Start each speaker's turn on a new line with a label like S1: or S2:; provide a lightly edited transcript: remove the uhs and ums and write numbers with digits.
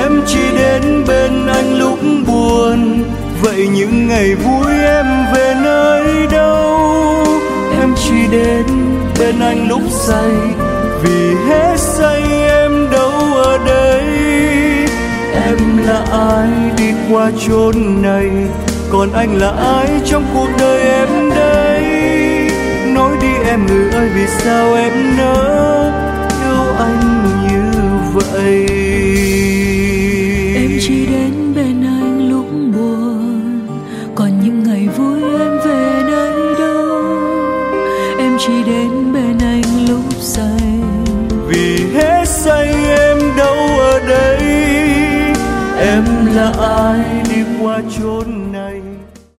S1: Em chỉ đến bên anh lúc buồn, vậy những ngày vui em về nơi đâu? Em chỉ đến bên anh lúc say, vì hết say em đâu ở đây. Em là ai đi qua chốn này, còn anh là ai trong cuộc đời em đây? Nói đi em người ơi, vì sao em nỡ yêu anh như vậy?
S2: Em chỉ đến bên anh lúc buồn, còn những ngày vui em về nơi đâu? Em chỉ đến bên anh lúc say,
S1: vì hết say em đâu ở đây. Em là ai đi qua chốn